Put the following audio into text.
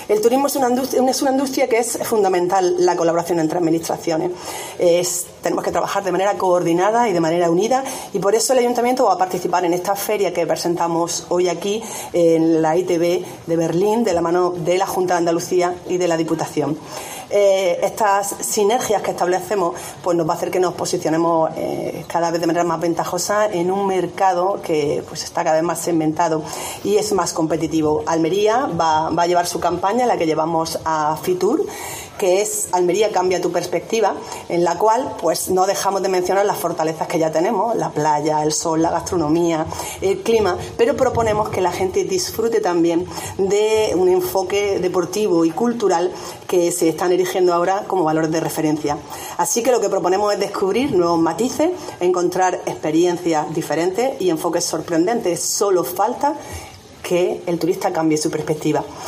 El turismo es una industria que es fundamental la colaboración entre administraciones. Tenemos que trabajar de manera coordinada y de manera unida, y por eso el Ayuntamiento va a participar en esta feria que presentamos hoy aquí en la ITB de Berlín, de la mano de la Junta de Andalucía y de la Diputación. Estas sinergias que establecemos pues nos va a hacer que nos posicionemos cada vez de manera más ventajosa en un mercado que pues está cada vez más segmentado y es más competitivo. Almería va a llevar su campaña, la que llevamos a Fitur, que es Almería cambia tu perspectiva, en la cual pues no dejamos de mencionar las fortalezas que ya tenemos, la playa, el sol, la gastronomía, el clima, pero proponemos que la gente disfrute también de un enfoque deportivo y cultural que se están erigiendo ahora como valores de referencia. Así que lo que proponemos es descubrir nuevos matices, encontrar experiencias diferentes y enfoques sorprendentes. Solo falta que el turista cambie su perspectiva.